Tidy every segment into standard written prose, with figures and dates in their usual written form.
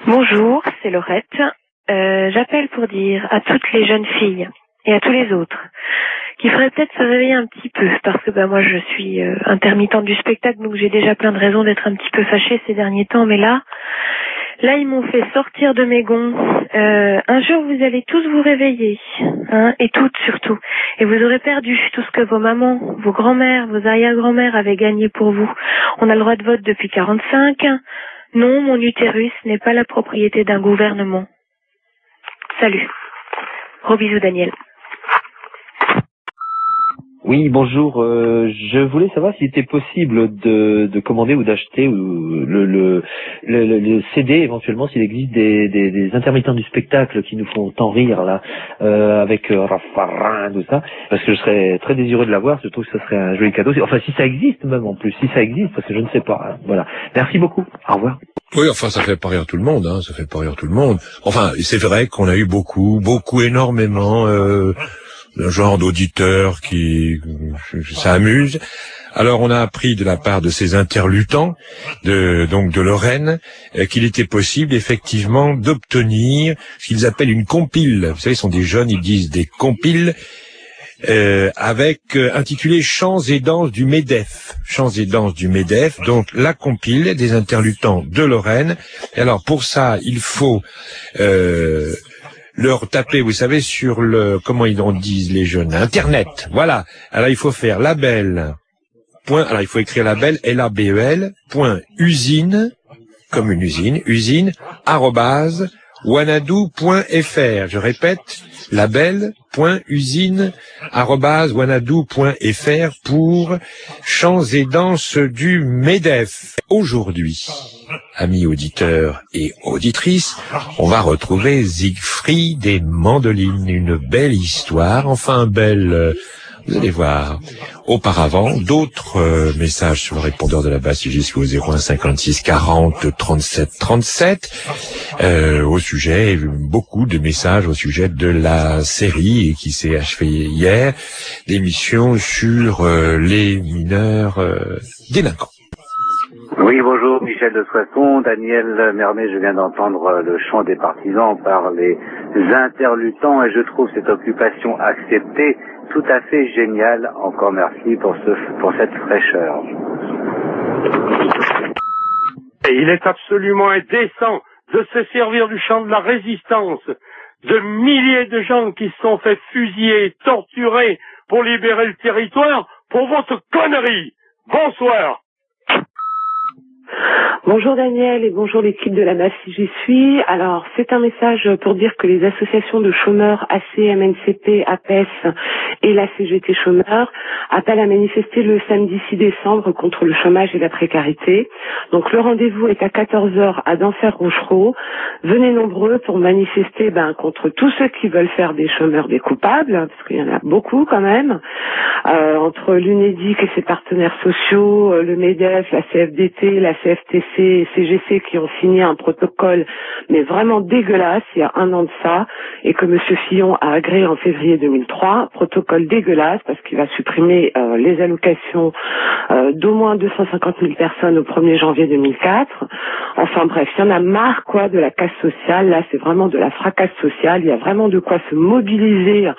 Bonjour, c'est Laurette. J'appelle pour dire à toutes les jeunes filles et à tous les autres qu'il faudrait peut-être se réveiller un petit peu parce que moi je suis intermittente du spectacle, donc j'ai déjà plein de raisons d'être un petit peu fâchée ces derniers temps, mais là ils m'ont fait sortir de mes gonds. Un jour vous allez tous vous réveiller, hein, et toutes surtout, et vous aurez perdu tout ce que vos mamans, vos grands-mères, vos arrière-grand-mères avaient gagné pour vous. On a le droit de vote depuis 45. Non, mon utérus n'est pas la propriété d'un gouvernement. Salut. Gros bisous, Daniel. Oui, bonjour. Je voulais savoir s'il était possible de commander ou d'acheter le CD éventuellement, s'il existe des intermittents du spectacle qui nous font tant rire là, avec Raffarin, tout ça, parce que je serais très désireux de l'avoir. Je trouve que ce serait un joli cadeau. Enfin, si ça existe même en plus, si ça existe, parce que je ne sais pas. Hein. Voilà. Merci beaucoup. Au revoir. Oui, enfin, ça fait pas rire tout le monde, hein. Ça fait pas rire tout le monde. Enfin, c'est vrai qu'on a eu beaucoup, énormément. Un genre d'auditeurs qui s'amusent. Alors on a appris de la part de ces interlutants, de Lorraine, qu'il était possible effectivement d'obtenir ce qu'ils appellent une compile. Vous savez, ils sont des jeunes, ils disent des compiles, intitulé Chants et danses du MEDEF. Chants et danses du MEDEF, donc la compile des interlutants de Lorraine. Et alors pour ça, il faut leur taper, vous savez, sur comment ils en disent les jeunes, Internet. Voilà. Alors il faut faire label. Alors il faut écrire label, LABEL, .usine, comme une usine, arrobase, wanadoo.fr. Je répète, label.usine, arrobase, wanadoo.fr pour Chants et danses du MEDEF. Aujourd'hui, amis auditeurs et auditrices, on va retrouver Siegfried et Mandoline, une belle histoire, enfin belle, vous allez voir. Auparavant, d'autres messages sur le répondeur de la base jusqu'au 01 56 40 37 37, au sujet, beaucoup de messages au sujet de la série qui s'est achevée hier, l'émission sur les mineurs délinquants. Oui, bonjour, Michel de Soissons, Daniel Mermet, je viens d'entendre le chant des partisans par les interlutants et je trouve cette occupation acceptée tout à fait géniale. Encore merci pour cette fraîcheur. Et il est absolument indécent de se servir du chant de la résistance, de milliers de gens qui se sont fait fusiller, torturer pour libérer le territoire, pour votre connerie. Bonsoir. Bonjour Daniel et bonjour l'équipe de la base si j'y suis. Alors c'est un message pour dire que les associations de chômeurs AC, MNCP, APES et la CGT chômeurs appellent à manifester le samedi 6 décembre contre le chômage et la précarité. Donc le rendez-vous est à 14h à Denfert-Rochereau. Venez nombreux pour manifester contre tous ceux qui veulent faire des chômeurs des coupables, parce qu'il y en a beaucoup quand même, entre l'UNEDIC et ses partenaires sociaux, le MEDEF, la CFDT, la CFTC et CGC qui ont signé un protocole mais vraiment dégueulasse il y a un an de ça et que M. Fillon a agréé en février 2003, protocole dégueulasse parce qu'il va supprimer les allocations d'au moins 250 000 personnes au 1er janvier 2004. Enfin bref, il y en a marre de la casse sociale, là c'est vraiment de la fracasse sociale, il y a vraiment de quoi se mobiliser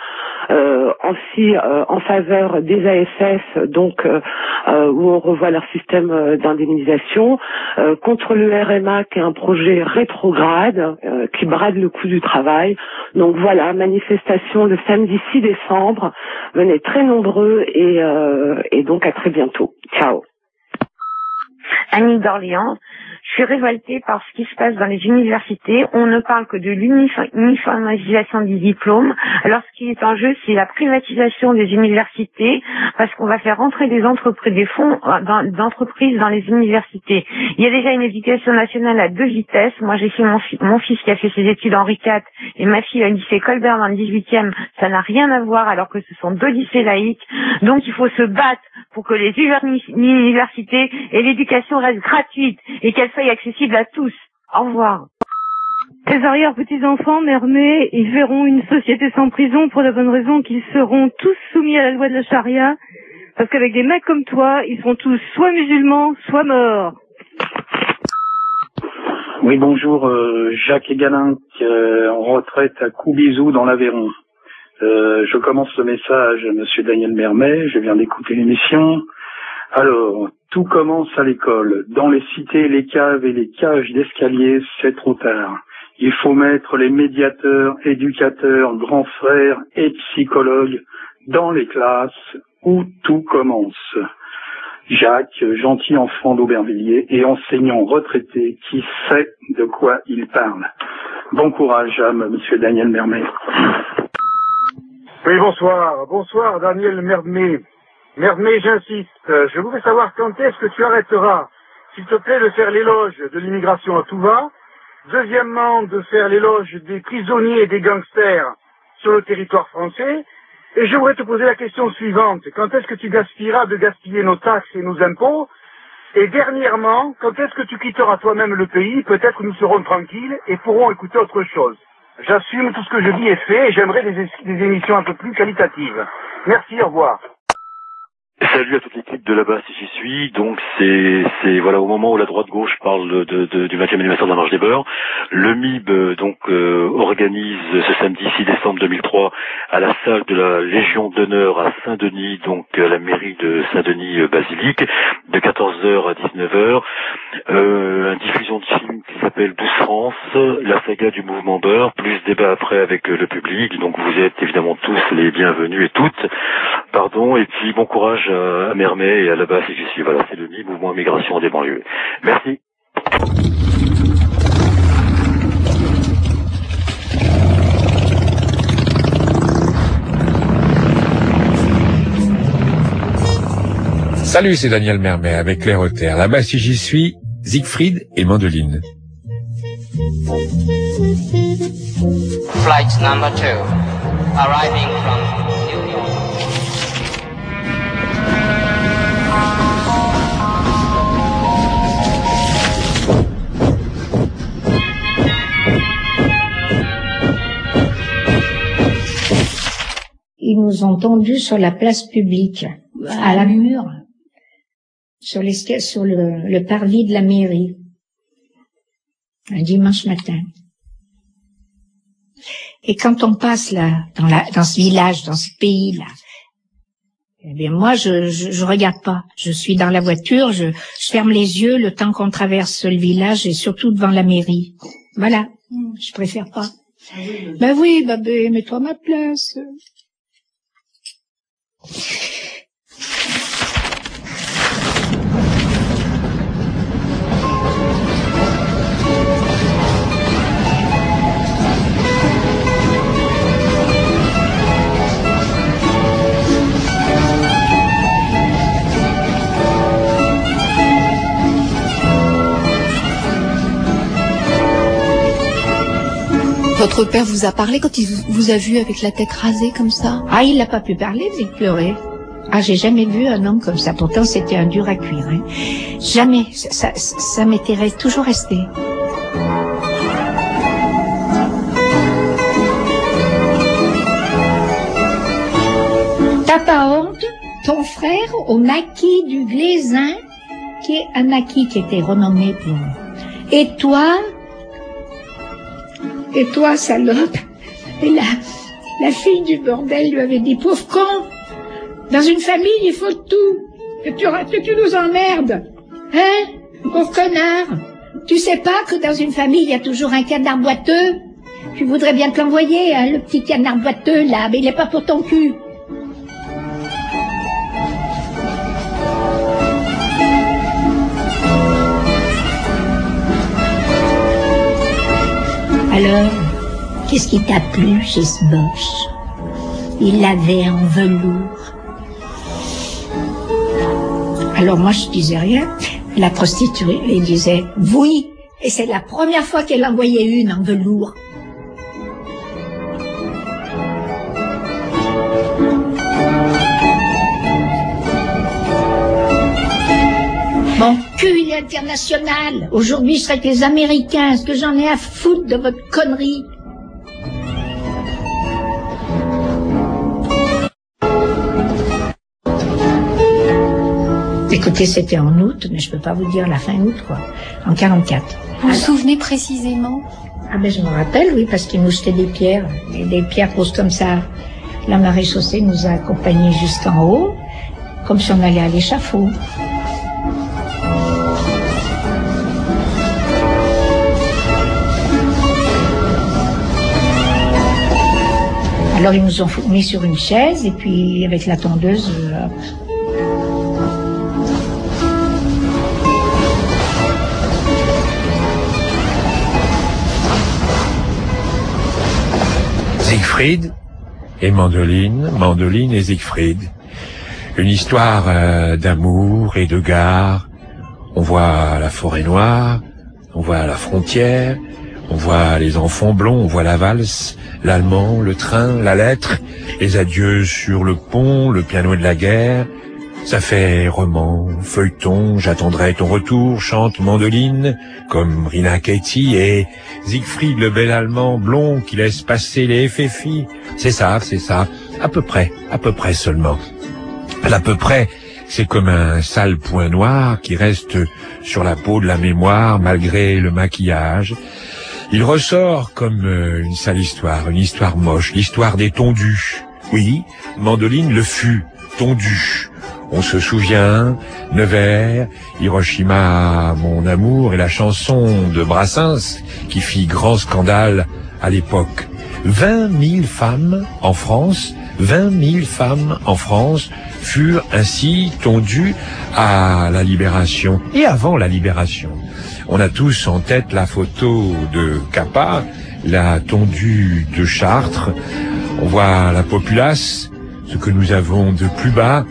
en faveur des ASS, donc où on revoit leur système d'indemnisation, contre le RMA qui est un projet rétrograde qui brade le coût du travail. Donc voilà, manifestation le samedi 6 décembre. Venez très nombreux et donc à très bientôt. Ciao. Annie d'Orléans. Je suis révoltée par ce qui se passe dans les universités. On ne parle que de l'uniformisation des diplômes. Alors ce qui est en jeu, c'est la privatisation des universités, parce qu'on va faire rentrer des fonds d'entreprises dans les universités. Il y a déjà une éducation nationale à 2 vitesses. Moi, j'ai fait mon fils qui a fait ses études Henri IV et ma fille a un lycée Colbert dans le 18e. Ça n'a rien à voir, alors que ce sont 2 lycées laïques. Donc il faut se battre pour que les universités et l'éducation restent gratuites et qu'elles soient accessibles à tous. Au revoir. Les arrière-petits-enfants, Mermet, ils verront une société sans prison pour la bonne raison qu'ils seront tous soumis à la loi de la charia, parce qu'avec des mecs comme toi, ils sont tous soit musulmans, soit morts. Oui, bonjour, Jacques Egalin, en retraite à Coubizou dans l'Aveyron. Je commence le message à Monsieur Daniel Mermet, je viens d'écouter l'émission. Alors, tout commence à l'école. Dans les cités, les caves et les cages d'escalier, c'est trop tard. Il faut mettre les médiateurs, éducateurs, grands frères et psychologues dans les classes où tout commence. Jacques, gentil enfant d'Aubervilliers et enseignant retraité qui sait de quoi il parle. Bon courage à Monsieur Daniel Mermet. Oui, bonsoir. Bonsoir, Daniel Mermet. Mermet, j'insiste. Je voudrais savoir quand est-ce que tu arrêteras, s'il te plaît, de faire l'éloge de l'immigration à tout va. Deuxièmement, de faire l'éloge des prisonniers et des gangsters sur le territoire français. Et je voudrais te poser la question suivante. Quand est-ce que tu gaspilleras de gaspiller nos taxes et nos impôts? Et dernièrement, quand est-ce que tu quitteras toi-même le pays? Peut-être que nous serons tranquilles et pourrons écouter autre chose. J'assume tout ce que je dis est fait et j'aimerais des émissions un peu plus qualitatives. Merci, au revoir. Salut à toute l'équipe de là-bas si j'y suis. Donc c'est voilà, au moment où la droite-gauche parle du 20e anniversaire de la Marche des Beurs, le MIB organise ce samedi 6 décembre 2003 à la salle de la Légion d'honneur à Saint-Denis, donc à la mairie de Saint-Denis Basilique, de 14h à 19h, une diffusion de film qui s'appelle 12 France, la saga du mouvement Beurre, plus débat après avec le public. Donc vous êtes évidemment tous les bienvenus et toutes. Pardon, et puis bon courage à Mermet et à là-bas si j'y suis. Voilà, c'est le MIB, Mouvement Migration des banlieues. Merci. Salut, c'est Daniel Mermet avec Claire Auter. Là-bas si j'y suis, Siegfried et Mandoline. Flight number 2, arriving from New York. Ils nous ont tendus sur la place publique, à la mur, sur le parvis de la mairie, un dimanche matin. Et quand on passe là, dans ce village, dans ce pays-là, eh bien moi je regarde pas. Je suis dans la voiture, je ferme les yeux le temps qu'on traverse le village et surtout devant la mairie. Voilà, je préfère pas. Ben oui, babé, mets-toi à ma place. Votre père vous a parlé quand il vous a vu avec la tête rasée comme ça? Ah, il n'a pas pu parler, mais il pleurait. Ah, j'ai jamais vu un homme comme ça. Pourtant, c'était un dur à cuire. Hein. Jamais. Ça m'était toujours resté. T'as pas honte? Ton frère, au maquis du Glaisin, qui est un maquis qui était renommé pour... Et toi, salope? Et la fille du bordel lui avait dit, pauvre con, dans une famille, il faut tout. Que tu nous emmerdes. Hein? Pauvre connard. Tu sais pas que dans une famille, il y a toujours un canard boiteux? Tu voudrais bien te l'envoyer, hein, le petit canard boiteux, là, mais il est pas pour ton cul. Alors, qu'est-ce qui t'a plu chez ce Bosch? Il l'avait en velours. Alors moi, je disais rien. La prostituée, elle disait oui. Et c'est la première fois qu'elle envoyait une en velours. Mon cul, il est international. Aujourd'hui, je serais avec les Américains. Est-ce que j'en ai à foutre de votre connerie? Écoutez, c'était en août, mais je peux pas vous dire la fin août, quoi. En 44. Vous vous souvenez précisément? Ah ben je me rappelle, oui, parce qu'ils nous jetaient des pierres grosses comme ça. La maréchaussée nous a accompagnés jusqu'en haut, comme si on allait à l'échafaud. Alors ils nous ont mis sur une chaise et puis avec la tondeuse. Siegfried et Mandoline, Mandoline et Siegfried. Une histoire d'amour et de gare. On voit la forêt noire, on voit la frontière, on voit les enfants blonds, on voit la valse, l'allemand, le train, la lettre, les adieux sur le pont, le piano de la guerre. Ça fait roman, feuilleton, j'attendrai ton retour, chante Mandoline, comme Rina Katie, et Siegfried, le bel allemand blond qui laisse passer les FFI. C'est ça, à peu près seulement. À peu près, c'est comme un sale point noir qui reste sur la peau de la mémoire malgré le maquillage. Il ressort comme une sale histoire, une histoire moche, l'histoire des tondus. Oui, Mandoline le fut, tondu. On se souvient, Nevers, Hiroshima, mon amour, et la chanson de Brassens qui fit grand scandale à l'époque. 20 000 femmes en France, 20 000 femmes en France furent ainsi tondues à la Libération et avant la Libération. On a tous en tête la photo de Capa, la tondue de Chartres. On voit la populace, ce que nous avons de plus bas,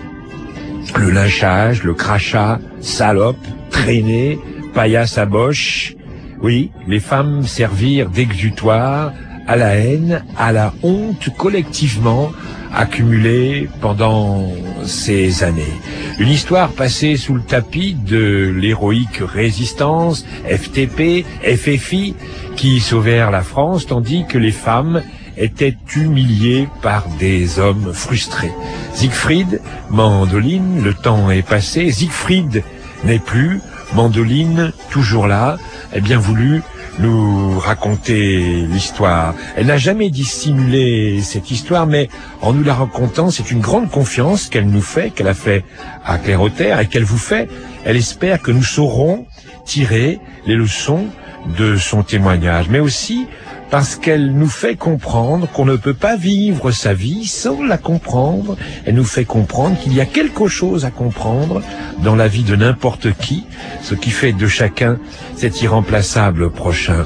le lynchage, le crachat, salope, traînée, paillasse à boche. Oui, les femmes servirent d'exutoire à la haine, à la honte collectivement accumulée pendant ces années. Une histoire passée sous le tapis de l'héroïque résistance, FTP, FFI, qui sauvèrent la France, tandis que les femmes étaient humiliées par des hommes frustrés. Siegfried, Mandoline, le temps est passé, Siegfried n'est plus, Mandoline, toujours là, a bien voulu nous raconter l'histoire. Elle n'a jamais dissimulé cette histoire, mais en nous la racontant, c'est une grande confiance qu'elle nous fait, qu'elle a fait à Claire Auterre et qu'elle vous fait. Elle espère que nous saurons tirer les leçons de son témoignage, mais aussi parce qu'elle nous fait comprendre qu'on ne peut pas vivre sa vie sans la comprendre. Elle nous fait comprendre qu'il y a quelque chose à comprendre dans la vie de n'importe qui, ce qui fait de chacun cet irremplaçable prochain.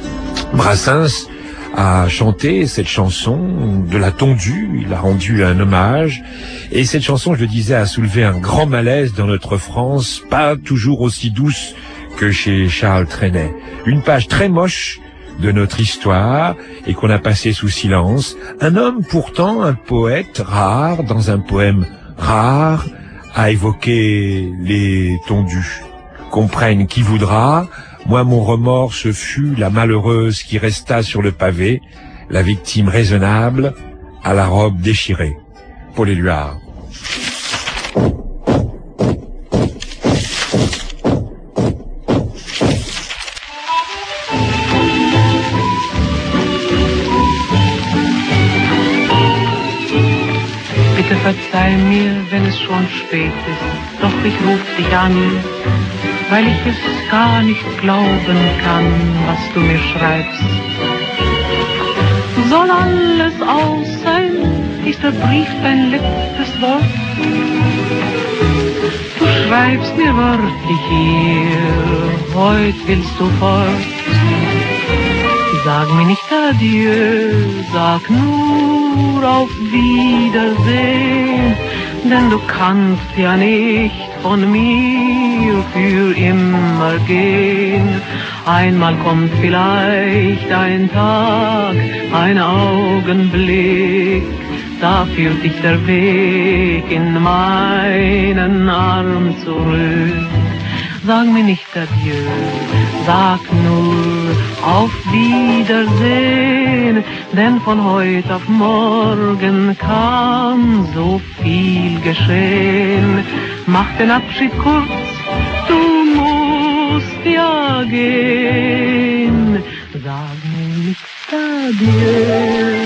Brassens a chanté cette chanson de la tondue, il a rendu un hommage, et cette chanson, je le disais, a soulevé un grand malaise dans notre France, pas toujours aussi douce que chez Charles Trenet. Une page très moche de notre histoire et qu'on a passé sous silence. Un homme pourtant, un poète rare, dans un poème rare, a évoqué les tondus. Comprenne qui voudra, moi mon remords ce fut la malheureuse qui resta sur le pavé, la victime raisonnable à la robe déchirée. Paul Éluard. Bitte verzeih mir, wenn es schon spät ist, doch ich ruf dich an, weil ich es gar nicht glauben kann, was du mir schreibst. Soll alles aus sein? Ist der Brief dein letztes Wort? Du schreibst mir wörtlich hier, heut willst du fort. Sag mir nicht Adieu, sag nur auf Wiedersehen, denn du kannst ja nicht von mir für immer gehen. Einmal kommt vielleicht ein Tag, ein Augenblick, da führt dich der Weg in meinen Arm zurück. Sag mir nicht Adieu, sag nur auf Wiedersehen, denn von heut auf morgen kann so viel geschehen. Mach den Abschied kurz, du musst ja gehen. Sag mir nicht adieu.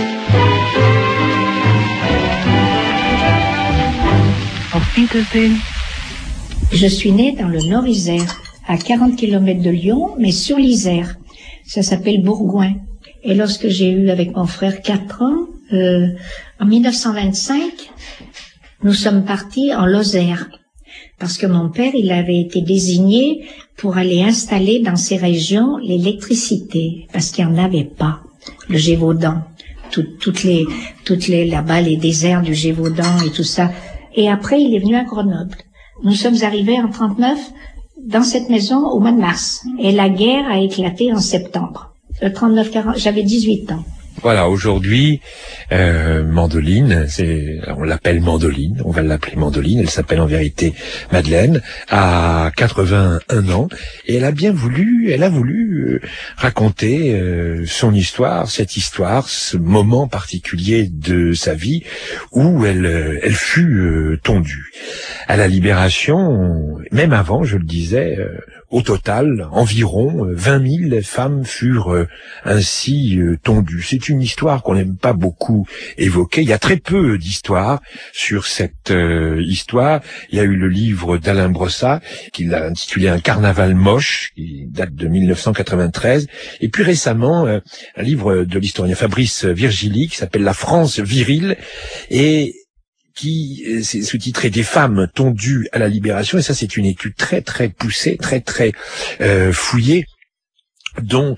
Auf Wiedersehen. Je suis née dans le Nord-Isère, à 40 km de Lyon, mais sur l'Isère. Ça s'appelle Bourgoin. Et lorsque j'ai eu avec mon frère 4 ans, en 1925, nous sommes partis en Lozère. Parce que mon père, il avait été désigné pour aller installer dans ces régions l'électricité, parce qu'il n'y en avait pas. Le Gévaudan, toutes les là-bas, les déserts du Gévaudan et tout ça. Et après, il est venu à Grenoble. Nous sommes arrivés en 39 dans cette maison au mois de mars. Et la guerre a éclaté en septembre. Le 39-40, j'avais 18 ans. Voilà, aujourd'hui, Mandoline, on l'appelle Mandoline, on va l'appeler Mandoline, elle s'appelle en vérité Madeleine, a 81 ans, et elle a voulu raconter son histoire, cette histoire, ce moment particulier de sa vie où elle fut tondue. À la Libération, même avant, je le disais, au total, environ 20 000 femmes furent ainsi tondues. C'est une histoire qu'on n'aime pas beaucoup évoquer. Il y a très peu d'histoires sur cette histoire. Il y a eu le livre d'Alain Brossat, qu'il a intitulé Un carnaval moche, qui date de 1993. Et puis récemment, un livre de l'historien Fabrice Virgili, qui s'appelle La France virile, et qui c'est sous-titré Des femmes tondues à la Libération, et ça c'est une étude très très poussée, très très fouillée, dont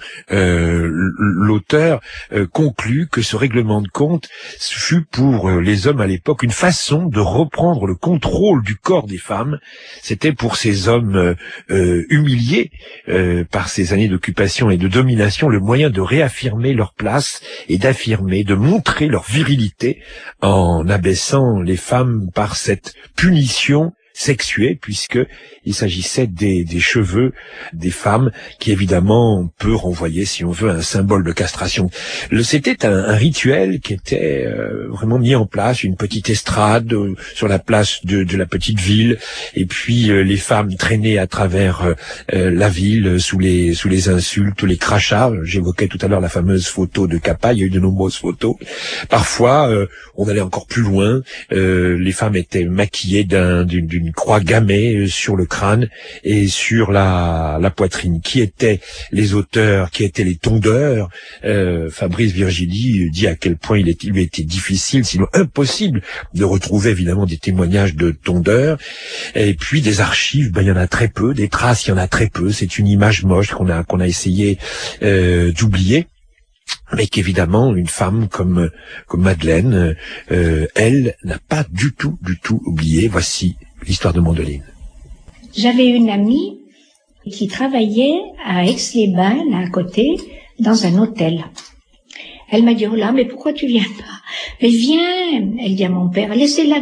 l'auteur conclut que ce règlement de compte fut pour les hommes à l'époque une façon de reprendre le contrôle du corps des femmes. C'était pour ces hommes humiliés par ces années d'occupation et de domination le moyen de réaffirmer leur place et d'affirmer, de montrer leur virilité en abaissant les femmes par cette punition sexuée, puisque il s'agissait des cheveux des femmes, qui évidemment peut renvoyer, si on veut, à un symbole de castration. C'était un rituel qui était vraiment mis en place, une petite estrade sur la place de la petite ville, et puis les femmes traînaient à travers la ville sous les insultes, les crachats. J'évoquais tout à l'heure la fameuse photo de Capa, il y a eu de nombreuses photos. Parfois, on allait encore plus loin, les femmes étaient maquillées d'une croix gammée sur le crâne et sur la poitrine. Qui étaient les auteurs, qui étaient les tondeurs? Fabrice Virgili dit à quel point il lui était difficile, sinon impossible, de retrouver évidemment des témoignages de tondeurs. Et puis des archives, il y en a très peu, des traces, il y en a très peu. C'est une image moche qu'on a essayé d'oublier. Mais qu'évidemment, une femme comme Madeleine, elle n'a pas du tout oublié. Voici l'histoire de Mandoline. J'avais une amie qui travaillait à Aix-les-Bains, là à côté, dans un hôtel. Elle m'a dit, oh là, mais pourquoi tu viens pas? Mais viens, elle dit à mon père, laissez-la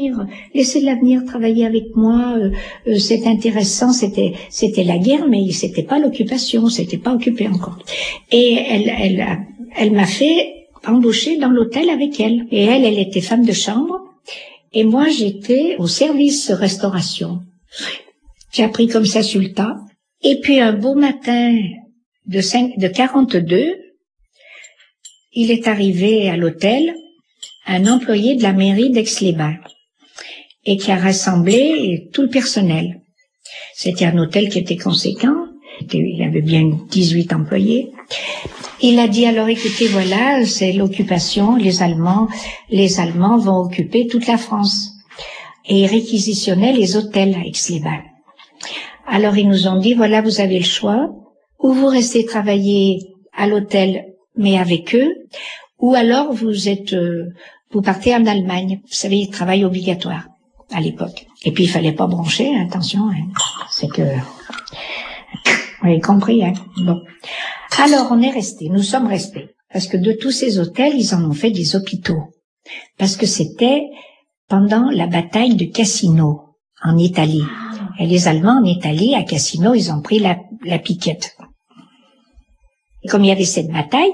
venir travailler avec moi, c'est intéressant, c'était la guerre, mais c'était pas l'occupation, c'était pas occupé encore. Et elle m'a fait embaucher dans l'hôtel avec elle. Et elle était femme de chambre, et moi j'étais au service restauration. J'ai appris comme ça sur le tas. Et puis un beau matin de 42, il est arrivé à l'hôtel un employé de la mairie d'Aix-les-Bains et qui a rassemblé tout le personnel. C'était un hôtel qui était conséquent, il y avait bien 18 employés. Il a dit, alors écoutez, voilà, c'est l'occupation, les Allemands vont occuper toute la France. Et ils réquisitionnaient les hôtels à Aix-les-Bains. Alors ils nous ont dit, voilà, vous avez le choix, ou vous restez travailler à l'hôtel mais avec eux, ou alors vous partez en Allemagne. Vous savez, travail obligatoire à l'époque. Et puis il fallait pas broncher, attention, hein. C'est que vous avez compris, hein. Bon. Alors nous sommes restés, parce que de tous ces hôtels, ils en ont fait des hôpitaux, parce que c'était pendant la bataille de Cassino en Italie. Et les Allemands en Italie, à Cassino, ils ont pris la piquette. Et comme il y avait cette bataille,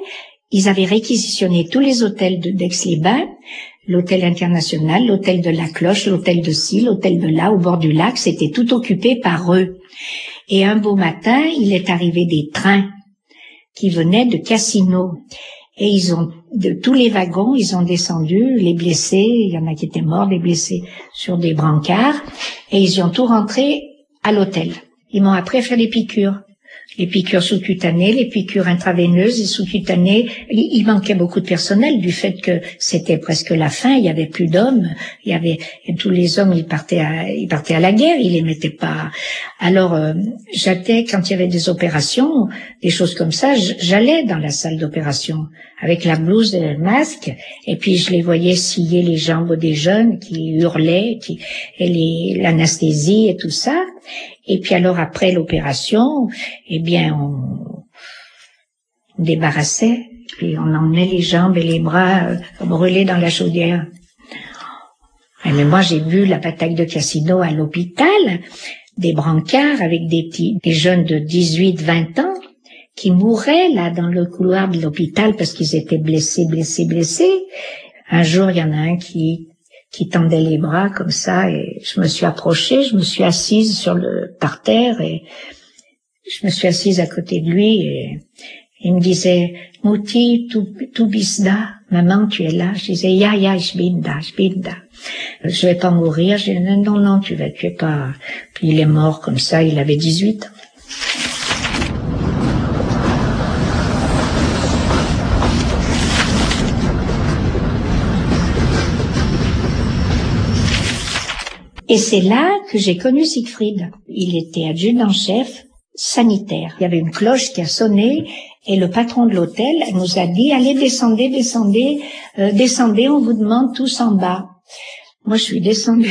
ils avaient réquisitionné tous les hôtels d'Aix-les-Bains, l'hôtel international, l'hôtel de la Cloche, l'hôtel de ci, l'hôtel de là, au bord du lac, c'était tout occupé par eux. Et un beau matin, il est arrivé des trains qui venaient de Cassino. Et ils ont, de tous les wagons, ils ont descendu les blessés, il y en a qui étaient morts, des blessés sur des brancards, et ils y ont tout rentré à l'hôtel. Ils m'ont appris à faire des piqûres. Les piqûres sous-cutanées, les piqûres intraveineuses et sous-cutanées. Il manquait beaucoup de personnel du fait que c'était presque la fin, il y avait plus d'hommes, il y avait, tous les hommes, ils partaient à la guerre, ils les mettaient pas. Alors, j'étais, quand il y avait des opérations, des choses comme ça, j'allais dans la salle d'opération avec la blouse et le masque, et puis je les voyais scier les jambes des jeunes qui hurlaient, et l'anesthésie et tout ça. Et puis alors après l'opération, eh bien on débarrassait, puis on emmenait les jambes et les bras brûlés dans la chaudière. Mais moi j'ai vu la bataille de Cassino à l'hôpital, des brancards avec des jeunes de 18-20 ans qui mouraient là dans le couloir de l'hôpital parce qu'ils étaient blessés. Un jour il y en a un qui tendait les bras comme ça, et je me suis approchée, je me suis assise par terre, et je me suis assise à côté de lui, et il me disait, Mouti, tu bist da, maman, tu es là. Je disais, ya, ich bin da. Je vais pas mourir. Je dis, non, tu es pas. Puis il est mort comme ça, il avait 18 ans. Et c'est là que j'ai connu Siegfried. Il était adjudant-chef sanitaire. Il y avait une cloche qui a sonné et le patron de l'hôtel nous a dit « Allez, descendez, on vous demande tous en bas. » Moi, je suis descendue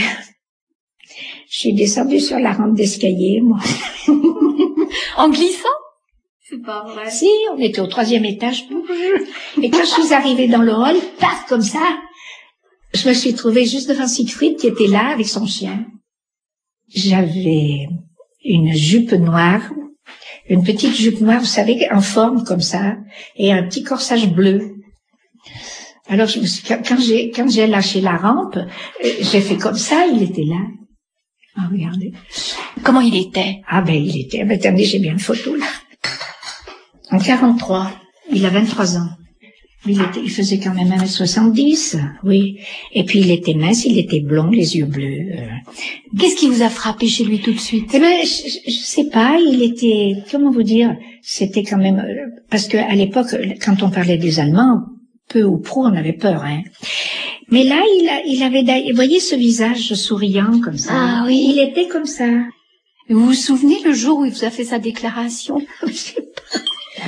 sur la rampe d'escalier, moi. En glissant? C'est pas vrai. Si, on était au 3e étage. Et quand je suis arrivée dans le hall, paf, comme ça, je me suis trouvée juste devant Siegfried qui était là avec son chien. J'avais une jupe noire, une petite jupe noire, vous savez, en forme comme ça, et un petit corsage bleu. Alors quand j'ai lâché la rampe, j'ai fait comme ça, il était là. Ah, regardez. Comment il était? Attendez, j'ai bien une photo là. En 43, il a 23 ans. Il faisait quand même 1m70, oui. Et puis il était mince, il était blond, les yeux bleus. Qu'est-ce qui vous a frappé chez lui tout de suite? Eh ben, je sais pas, il était, comment vous dire, c'était quand même, parce que à l'époque, quand on parlait des Allemands, peu ou prou, on avait peur, hein. Mais là, il avait, vous voyez ce visage souriant comme ça. Ah oui. Il était comme ça. Vous vous souvenez le jour où il vous a fait sa déclaration? Je sais pas.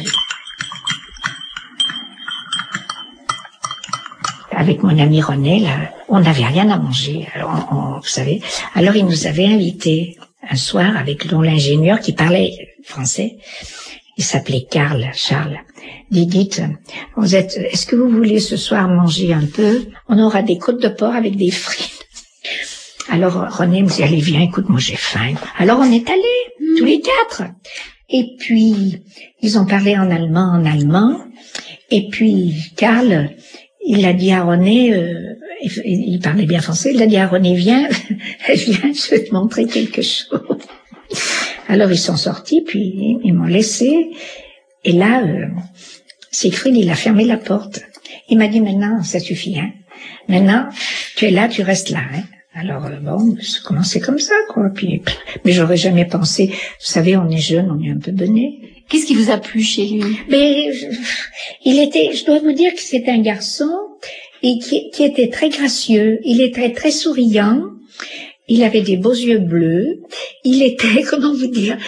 Avec mon ami René, là, on n'avait rien à manger. Alors, vous savez, alors il nous avait invités un soir avec l'ingénieur qui parlait français. Il s'appelait Charles. Dites, est-ce que vous voulez ce soir manger un peu? On aura des côtes de porc avec des frites. Alors René me dit, allez viens, écoute, moi j'ai faim. Alors on est allés, tous les 4. Et puis, ils ont parlé en allemand. Et puis, Karl, il a dit à René, il parlait bien français, il a dit à René, viens, je vais te montrer quelque chose. Alors ils sont sortis, puis ils m'ont laissé. Et là, Siegfried, il a fermé la porte. Il m'a dit, maintenant, ça suffit, hein. Maintenant, tu es là, tu restes là, hein. Alors, bon, ça commençait comme ça, quoi. Puis, mais j'aurais jamais pensé, vous savez, on est jeune, on est un peu bonnet. Qu'est-ce qui vous a plu chez lui? Mais, je dois vous dire que c'était un garçon et qui était très gracieux. Il était très souriant. Il avait des beaux yeux bleus. Il était, comment vous dire,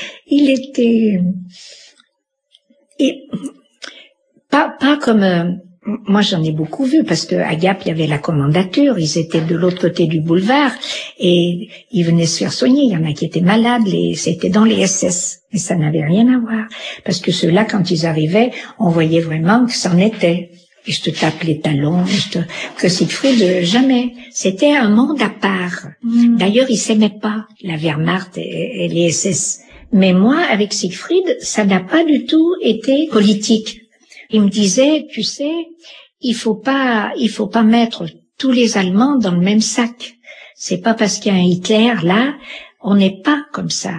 pas comme, moi j'en ai beaucoup vu parce que à Gap il y avait la commandature, ils étaient de l'autre côté du boulevard et ils venaient se faire soigner. Il y en a qui étaient malades, c'était dans les SS, mais ça n'avait rien à voir parce que ceux-là quand ils arrivaient, on voyait vraiment que c'en était. Et je te tape les talons, que Siegfried, jamais. C'était un monde à part. D'ailleurs, ils s'aimaient pas, la Wehrmacht et les SS. Mais moi, avec Siegfried, ça n'a pas du tout été politique. Il me disait, tu sais, il faut pas mettre tous les Allemands dans le même sac. C'est pas parce qu'il y a un Hitler là, on n'est pas comme ça.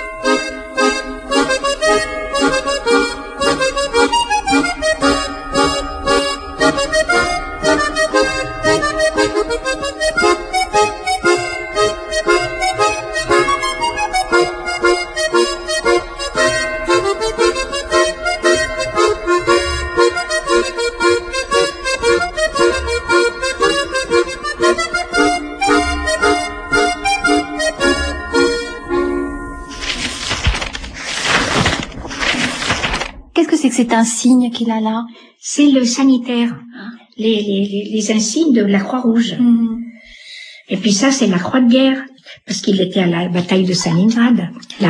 C'est un signe qu'il a là. C'est le sanitaire, hein, les insignes de la Croix-Rouge. Et puis ça, c'est la croix de guerre, parce qu'il était à la bataille de Stalingrad, là.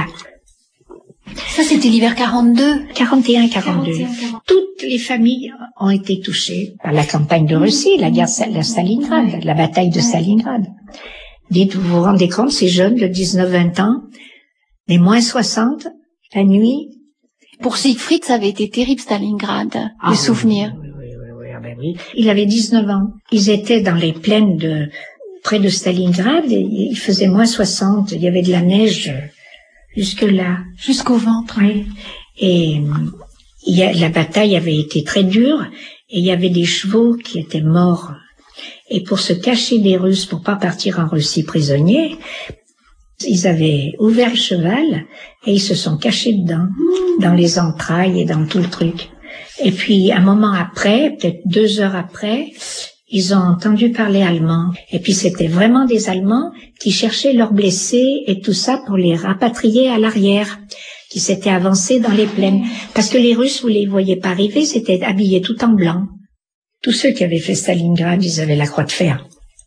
Ça, c'était l'hiver 42. 41-42. Toutes les familles ont été touchées par la campagne de Russie, la guerre de Stalingrad, la bataille de Stalingrad. Vous vous rendez compte, ces jeunes de 19-20 ans, les moins 60, la nuit. Pour Siegfried, ça avait été terrible, Stalingrad, le souvenir. Oui. Il avait 19 ans. Ils étaient dans les plaines près de Stalingrad, et il faisait moins 60. Il y avait de la neige jusque là. Jusqu'au ventre. Oui. Et la bataille avait été très dure, et il y avait des chevaux qui étaient morts. Et pour se cacher des Russes, pour pas partir en Russie prisonniers, ils avaient ouvert le cheval et ils se sont cachés dedans, dans les entrailles et dans tout le truc. Et puis, un moment après, peut-être 2 heures après, ils ont entendu parler allemand. Et puis, c'était vraiment des Allemands qui cherchaient leurs blessés et tout ça pour les rapatrier à l'arrière, qui s'étaient avancés dans les plaines. Parce que les Russes, vous les voyez pas arriver, c'était habillés tout en blanc. Tous ceux qui avaient fait Stalingrad, ils avaient la croix de fer.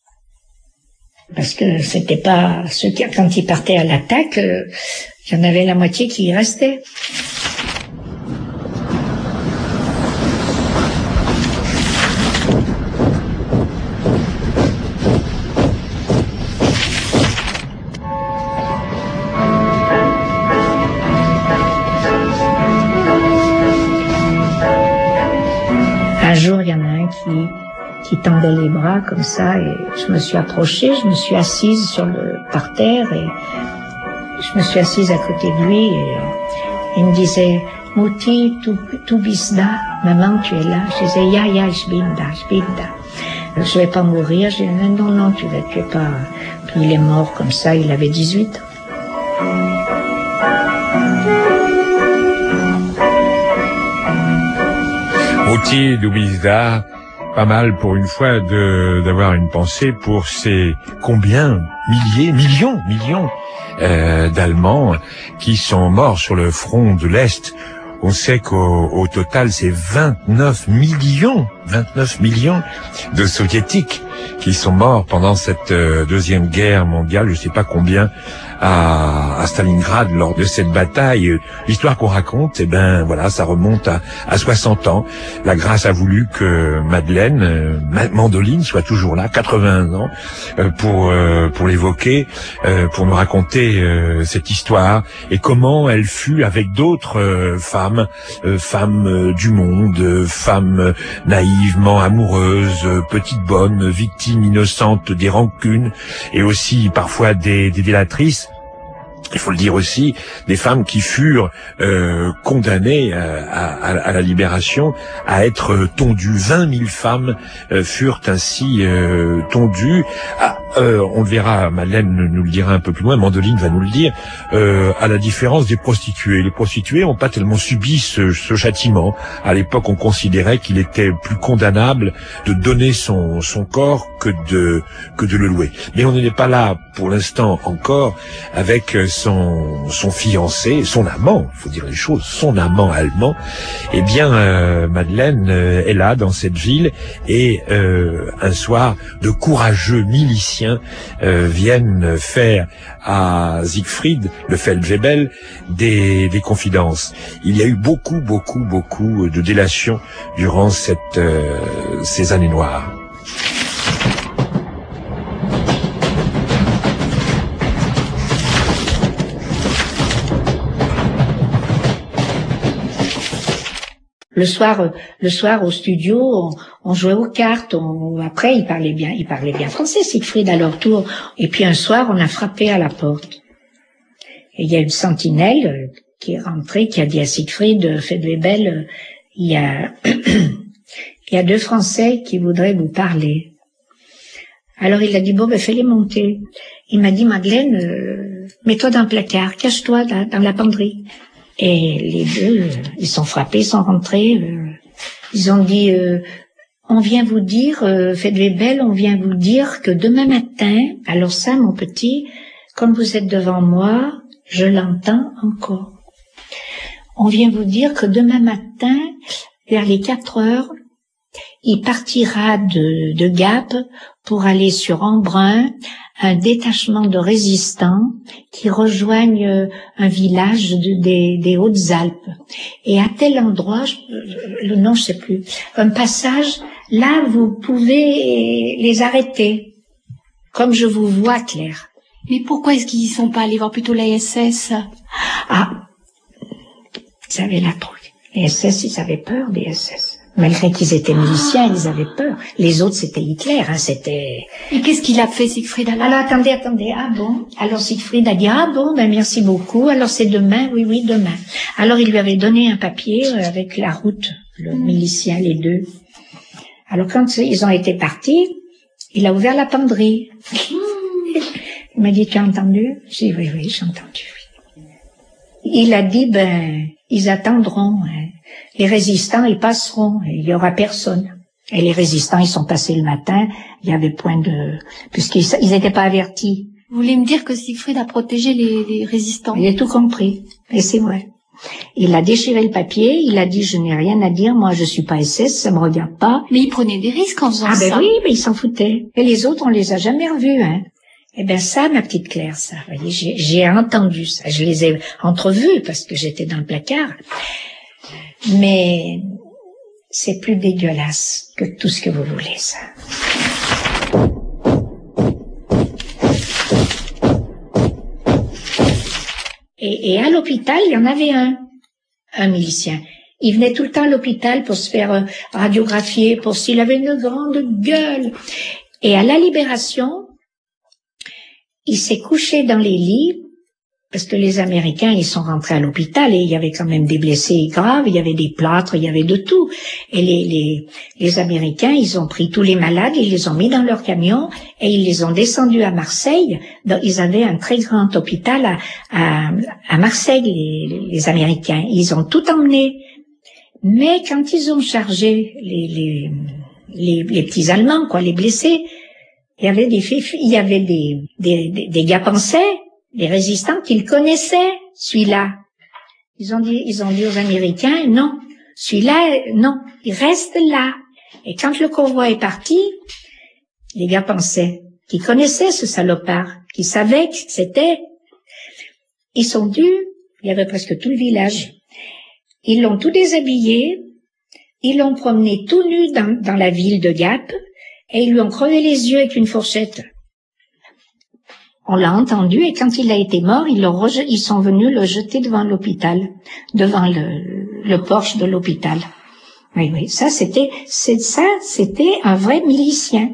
Parce que c'était pas ceux qui, quand ils partaient à l'attaque, il y en avait la moitié qui y restait. Un jour, il y en a un qui tendait les bras comme ça, et je me suis approchée, je me suis assise par terre, et je me suis assise à côté de lui, et il me disait, Mutti, tu bist da, maman, tu es là. Je disais, ya, ich bin da. Je vais pas mourir. Je disais, non, tu es pas. Puis il est mort comme ça, il avait 18 ans. Mutti, du bist da. Pas mal pour une fois d'avoir une pensée pour ces millions d'Allemands qui sont morts sur le front de l'Est. On sait qu'au total, c'est 29 millions de Soviétiques qui sont morts pendant cette deuxième guerre mondiale. Je sais pas combien à Stalingrad lors de cette bataille. L'histoire qu'on raconte, ça remonte à 60 ans. La grâce a voulu que Madeleine, Mandoline, soit toujours là, 81 ans, pour l'évoquer, pour nous raconter cette histoire et comment elle fut avec d'autres femmes du monde, femmes naïvement amoureuses, petites bonnes, victimes innocentes des rancunes et aussi parfois des délatrices. Il faut le dire aussi, des femmes qui furent condamnées à la libération, à être tondues. 20 000 femmes furent ainsi tondues. On le verra, Madeleine nous le dira un peu plus loin, Mandoline va nous le dire, à la différence des prostituées. Les prostituées n'ont pas tellement subi ce châtiment. À l'époque, on considérait qu'il était plus condamnable de donner son corps que de le louer. Mais on n'est pas là, pour l'instant encore, avec son fiancé, son amant, il faut dire les choses, son amant allemand. Eh bien, Madeleine est là, dans cette ville, et un soir, de courageux miliciens viennent faire à Siegfried, le Feldwebel, des confidences. Il y a eu beaucoup de délations durant ces années noires. Le soir au studio, on jouait aux cartes. Après, il parlait bien français, Siegfried, à leur tour. Et puis un soir, on a frappé à la porte. Et il y a une sentinelle qui est rentrée, qui a dit à Siegfried, faites les belles, il y a 2 Français qui voudraient vous parler. Alors il a dit, bon, fais-les monter. Il m'a dit, Madeleine, mets-toi dans le placard, cache-toi dans la penderie. Et les 2, ils sont frappés, ils sont rentrés. Ils ont dit, on vient vous dire, faites les belles, on vient vous dire que demain matin, alors ça, mon petit, comme vous êtes devant moi, je l'entends encore. On vient vous dire que demain matin, vers les 4 heures, il partira de Gap pour aller sur Embrun, un détachement de résistants qui rejoignent un village des Hautes-Alpes. Et à tel endroit, le nom je sais plus, un passage, là vous pouvez les arrêter, comme je vous vois, Claire. Mais pourquoi est-ce qu'ils sont pas allés voir plutôt la SS? Ah, ils avaient la trouille. Les SS, ils avaient peur des SS. Malgré qu'ils étaient miliciens, ils avaient peur. Les autres, c'était Hitler, c'était... Et qu'est-ce qu'il a fait, Siegfried, alors? Alors, attendez. Ah bon? Alors, Siegfried a dit, ah bon, merci beaucoup. Alors, c'est demain? Oui, demain. Alors, il lui avait donné un papier avec la route, le milicien, les 2. Alors, quand ils ont été partis, il a ouvert la penderie. Il m'a dit, tu as entendu? J'ai dit, oui, j'ai entendu, oui. Il a dit, ils attendront, hein. Les résistants, ils passeront, il y aura personne. Et les résistants, ils sont passés le matin, il y avait point de... puisqu'ils n'étaient pas avertis. Vous voulez me dire que Siegfried a protégé les résistants? Il a tout compris, et c'est vrai. Il a déchiré le papier, il a dit, je n'ai rien à dire, moi je suis pas SS, ça me regarde pas. Mais il prenait des risques en faisant ça. Ah oui, mais il s'en foutait. Et les autres, on les a jamais revus, hein. Eh ben ça, ma petite Claire, ça, vous voyez, j'ai entendu ça, je les ai entrevus parce que j'étais dans le placard. Mais c'est plus dégueulasse que tout ce que vous voulez, ça. Et à l'hôpital, il y en avait un milicien. Il venait tout le temps à l'hôpital pour se faire radiographier, pour s'il avait une grande gueule. Et à la Libération, il s'est couché dans les lits, parce que les Américains, ils sont rentrés à l'hôpital et il y avait quand même des blessés graves, il y avait des plâtres, il y avait de tout. Et les Américains, ils ont pris tous les malades, ils les ont mis dans leur camion et ils les ont descendus à Marseille. Donc, ils avaient un très grand hôpital à Marseille, les Américains. Ils ont tout emmené. Mais quand ils ont chargé les petits Allemands, les blessés, il y avait des gars pensés, des résistants qu'ils connaissaient, celui-là. Ils ont dit aux Américains, non, celui-là, non, il reste là. Et quand le convoi est parti, les gars pensaient qu'ils connaissaient ce salopard, qu'ils savaient que c'était... Ils sont dus, il y avait presque tout le village. Ils l'ont tout déshabillé, ils l'ont promené tout nu dans la ville de Gap, et ils lui ont crevé les yeux avec une fourchette. On l'a entendu, et quand il a été mort, ils sont venus le jeter devant l'hôpital, devant le porche de l'hôpital. Oui, ça c'était un vrai milicien.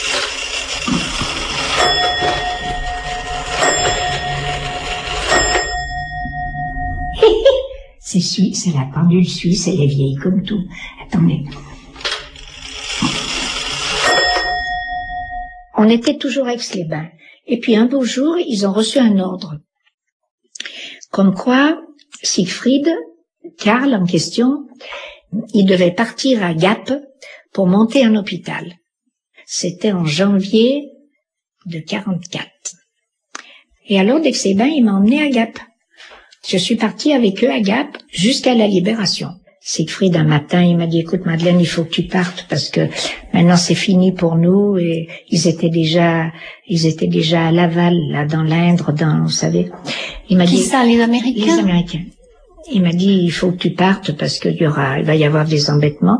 C'est la pendule suisse, elle est vieille comme tout. Attendez. On était toujours à Aix-les-Bains. Et puis un beau jour, ils ont reçu un ordre. Comme quoi, Siegfried, Karl en question, il devait partir à Gap pour monter un hôpital. C'était en janvier de 44. Et alors, d'Aix-les-Bains, il m'a emmené à Gap. Je suis partie avec eux à Gap jusqu'à la Libération. Siegfried, un matin, il m'a dit, écoute Madeleine, il faut que tu partes parce que maintenant c'est fini pour nous. Et ils étaient déjà à Laval, là, dans l'Indre, vous savez. Il m'a dit. Qui ça, les Américains? Les Américains. Il m'a dit, il faut que tu partes parce que il va y avoir des embêtements.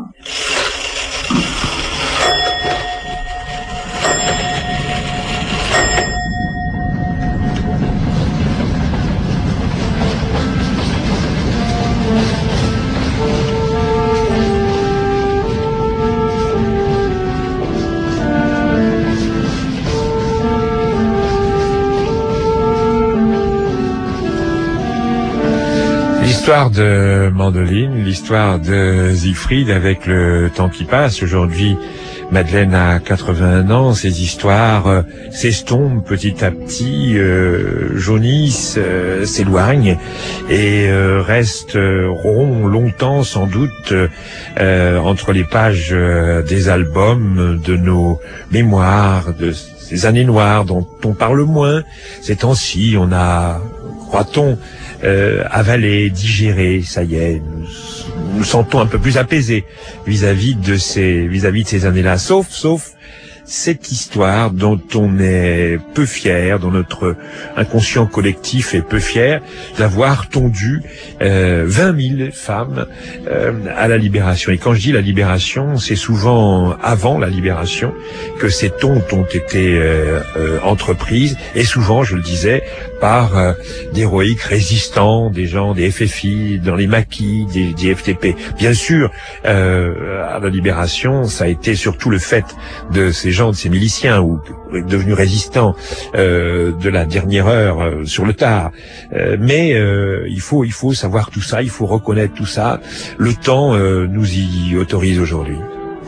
L'histoire de Mandoline, l'histoire de Siegfried avec le temps qui passe. Aujourd'hui, Madeleine a 81 ans, ces histoires s'estompent petit à petit, jaunissent, s'éloignent et resteront longtemps sans doute entre les pages des albums, de nos mémoires, de ces années noires dont on parle moins. Ces temps-ci, on a, croit-on, avalé, digéré, ça y est, nous sentons un peu plus apaisés vis-à-vis de ces années-là, sauf cette histoire dont on est peu fier, dont notre inconscient collectif est peu fier d'avoir tondu 20 000 femmes à la libération. Et quand je dis la libération, c'est souvent avant la libération que ces tontes ont été entreprises, et souvent, je le disais, par d'héroïques résistants, des gens des FFI, dans les maquis, des FTP. Bien sûr, à la libération, ça a été surtout le fait de ces gens, de ces miliciens, ou devenus résistants de la dernière heure sur le tard. Mais il faut savoir tout ça, il faut reconnaître tout ça. Le temps nous y autorise aujourd'hui.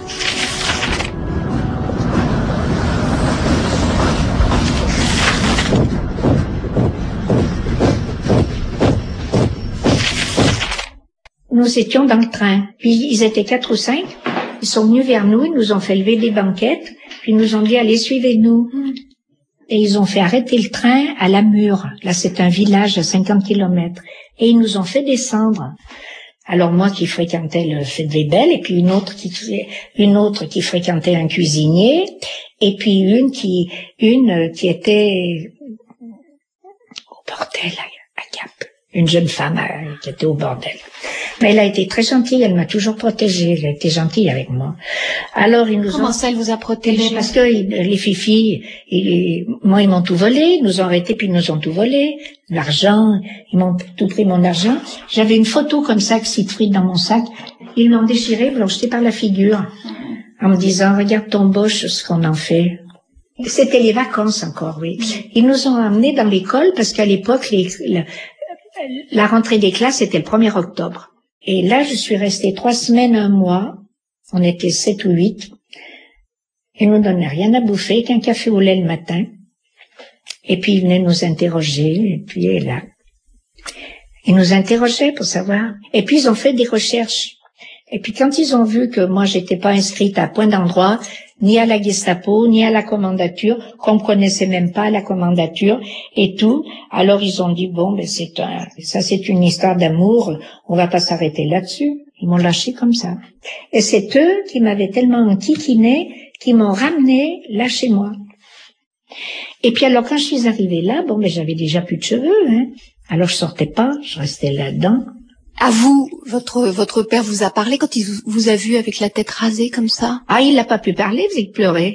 Nous étions dans le train, puis ils étaient 4 ou 5, ils sont venus vers nous, ils nous ont fait lever des banquettes, puis ils nous ont dit allez suivez-nous. Et ils ont fait arrêter le train à La Mure, là c'est un village à 50 kilomètres, et ils nous ont fait descendre. Alors moi qui fréquentais le Fédébel, et puis une autre qui fréquentait un cuisinier, et puis une qui était au bordel à Cap. Une jeune femme qui était au bordel. Mais elle a été très gentille, elle m'a toujours protégée, elle a été gentille avec moi. Alors ils nous Comment ça, elle vous a protégée? Parce que les fifis, moi ils m'ont tout volé, ils nous ont arrêtés puis ils nous ont tout volé. L'argent, ils m'ont tout pris mon argent. J'avais une photo comme ça, Siegfried dans mon sac. Ils l'ont déchiré, l'ont jeté par la figure, en me disant regarde ton Bosch, ce qu'on en fait. C'était les vacances encore, oui. Ils nous ont emmenés dans l'école parce qu'à l'époque, la rentrée des classes était le 1er octobre. Et là, je suis restée 3 semaines, 1 mois. On était 7 ou 8. Ils nous donnaient rien à bouffer qu'un café au lait le matin. Et puis, ils venaient nous interroger. Et puis, là, ils nous interrogeaient pour savoir. Et puis, ils ont fait des recherches. Et puis, quand ils ont vu que moi, j'étais pas inscrite à point d'endroit, ni à la Gestapo, ni à la commandature, qu'on me connaissait même pas à la commandature et tout. Alors ils ont dit bon, ben c'est une histoire d'amour, on va pas s'arrêter là-dessus. Ils m'ont lâché comme ça. Et c'est eux qui m'avaient tellement enquiquiné, qui m'ont ramené là chez moi. Et puis alors quand je suis arrivée là, bon, ben j'avais déjà plus de cheveux, hein. Alors je sortais pas, je restais là-dedans. À vous, votre père vous a parlé quand il vous a vu avec la tête rasée comme ça? Ah, il n'a pas pu parler, il pleurait.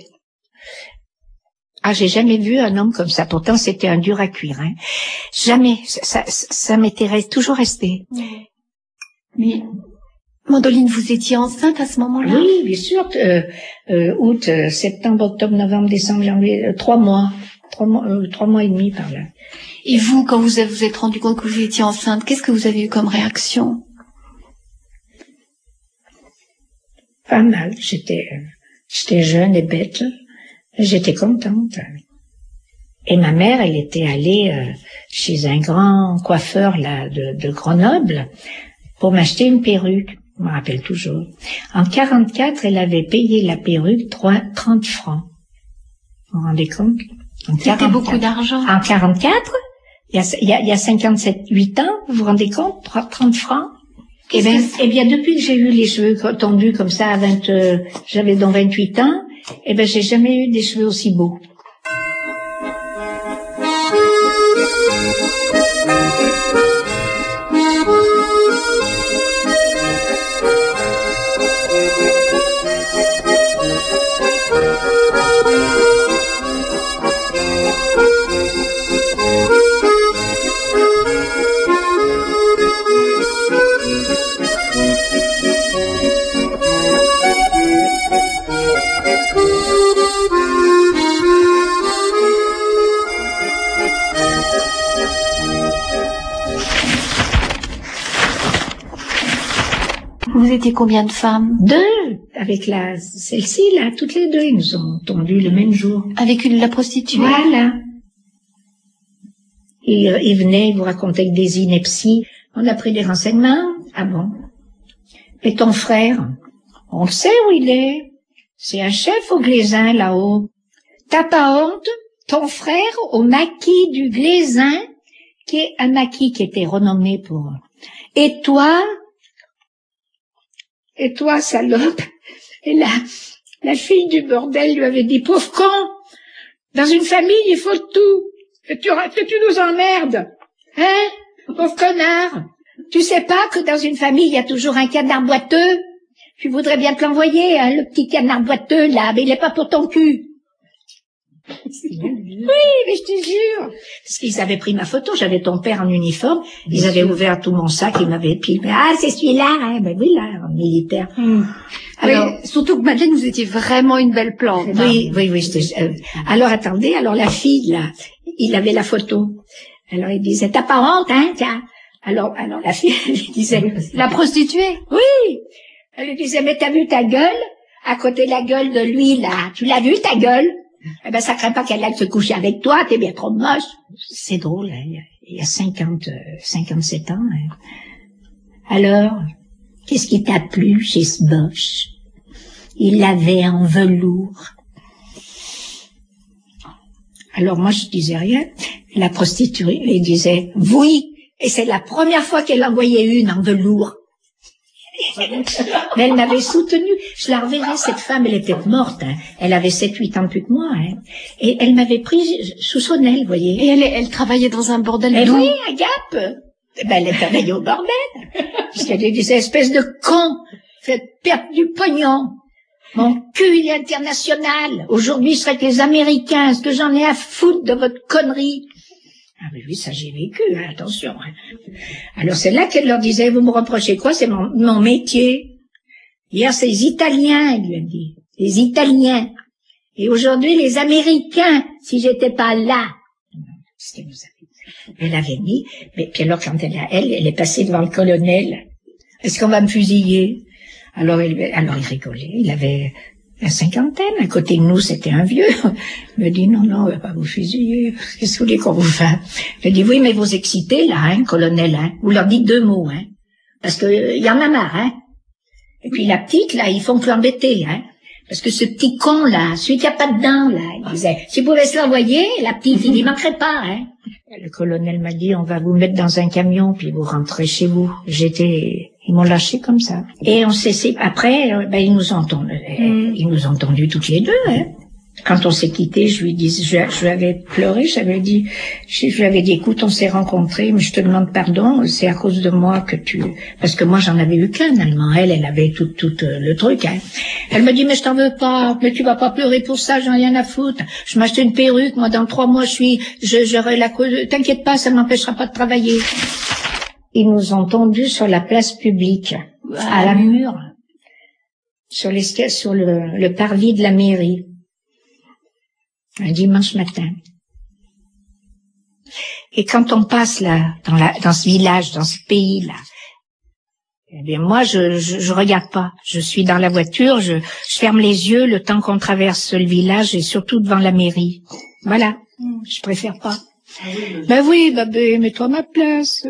Ah, j'ai jamais vu un homme comme ça. Pourtant, c'était un dur à cuire, hein. Jamais. Ça m'était toujours resté. Mais, Mandoline, vous étiez enceinte à ce moment-là? Oui, bien sûr. Août, septembre, octobre, novembre, décembre, janvier, 3 mois. 3 mois et demi par là. Et vous, quand vous êtes rendu compte que vous étiez enceinte, qu'est-ce que vous avez eu comme réaction? Pas mal. J'étais jeune et bête. J'étais contente. Et ma mère, elle était allée chez un grand coiffeur là de Grenoble pour m'acheter une perruque. Je me rappelle toujours. En 44, elle avait payé la perruque 30 francs. Vous vous rendez compte? C'était beaucoup d'argent. En 44, il y a 57-8 ans, vous vous rendez compte? 30 francs. Eh bien, depuis que j'ai eu les cheveux tendus comme ça j'avais donc 28 ans, eh ben, j'ai jamais eu des cheveux aussi beaux. étiez combien de femmes? 2, avec celle-ci, là, toutes les 2, ils nous ont tondus le même jour. Avec la prostituée? Voilà. Il venait, il vous racontait des inepties. On a pris des renseignements. Ah bon? Et ton frère? On le sait où il est. C'est un chef au Glaisin, là-haut. T'as pas honte? Ton frère au maquis du Glaisin, qui est un maquis qui était renommé pour... Et toi, salope, et la fille du bordel lui avait dit, pauvre con, dans une famille, il faut tout. Que tu nous emmerdes. Hein? Pauvre connard. Tu sais pas que dans une famille, il y a toujours un canard boiteux? Tu voudrais bien te l'envoyer, hein, le petit canard boiteux, là, mais il est pas pour ton cul. Oui, mais je te jure. Parce qu'ils avaient pris ma photo, j'avais ton père en uniforme, ils avaient ouvert tout mon sac, ils m'avaient pilé. Ah, c'est celui-là, hein, ben oui, là, en militaire. Alors, surtout que Madeleine, vous étiez vraiment une belle plante. Oui, alors attendez, alors la fille, là, il avait la photo. Alors il disait, t'as pas honte, hein, tiens. Alors la fille, elle disait, la prostituée? Oui. Elle lui disait, mais t'as vu ta gueule? À côté de la gueule de lui, là, tu l'as vu, ta gueule? Eh ben, ça craint pas qu'elle aille se coucher avec toi, t'es bien trop moche. C'est drôle, hein, il y a 57 ans. Hein. Alors, qu'est-ce qui t'a plu chez ce boche? Il l'avait en velours. Alors moi, je disais rien. La prostituée, elle disait, oui, et c'est la première fois qu'elle envoyait une en velours. Mais elle m'avait soutenue. Je la reverrai, cette femme, elle était morte. Hein. Elle avait 7-8 ans de plus que moi. Hein. Et elle m'avait pris sous son aile, vous voyez. Et elle travaillait dans un bordel d'où? Oui, à Gap. Ben, elle travaillait au bordel. Puisqu'elle disait, espèce de con, faites perdre du pognon. Mon cul, il est international. Aujourd'hui, je serais que les Américains. Est-ce que j'en ai à foutre de votre connerie? Ah oui, ça j'ai vécu, hein, attention. Hein. Alors c'est là qu'elle leur disait, vous me reprochez quoi? C'est mon métier. Hier, c'est les Italiens, elle lui a dit. Les Italiens. Et aujourd'hui, les Américains, si j'étais pas là. C'est ce qu'elle nous avait dit. Elle avait mis, mais puis alors quand elle est passée devant le colonel. Est-ce qu'on va me fusiller? Alors il rigolait. Il avait la cinquantaine. À côté de nous, c'était un vieux. Il me dit, non, on va pas vous fusiller. Qu'est-ce que vous voulez qu'on vous fasse? Je dis, oui, mais vous excitez, là, hein, colonel, hein. Vous leur dites 2 mots, hein. Parce que, y en a marre, hein. Et puis la petite, là, ils font plus embêter, hein. Parce que ce petit con, là, celui qui a pas de dents, là, il disait, si vous pouvez se l'envoyer, la petite, il n'y manquerait pas, hein. Le colonel m'a dit, on va vous mettre dans un camion, puis vous rentrez chez vous. Ils m'ont lâché comme ça. Et on s'est, après, ben, ils nous ont entendus toutes les 2, hein. Quand on s'est quittés, je lui avais pleuré, je lui avais dit, écoute, on s'est rencontrés, mais je te demande pardon, c'est à cause de moi parce que moi, j'en avais eu qu'un Allemand. Elle avait tout le truc, hein. Elle me dit, mais je t'en veux pas, mais tu vas pas pleurer pour ça, j'en ai rien à foutre. Je m'achète une perruque, moi, dans 3 mois, j'aurai la cause, t'inquiète pas, ça m'empêchera pas de travailler. Ils nous ont tondus sur la place publique, à la mur, sur le parvis de la mairie. Un dimanche matin. Et quand on passe là, dans ce village, dans ce pays-là, eh bien, moi, je regarde pas. Je suis dans la voiture, je ferme les yeux le temps qu'on traverse le village et surtout devant la mairie. Voilà. Je préfère pas. Ben oui, babé, mets-toi à ma place.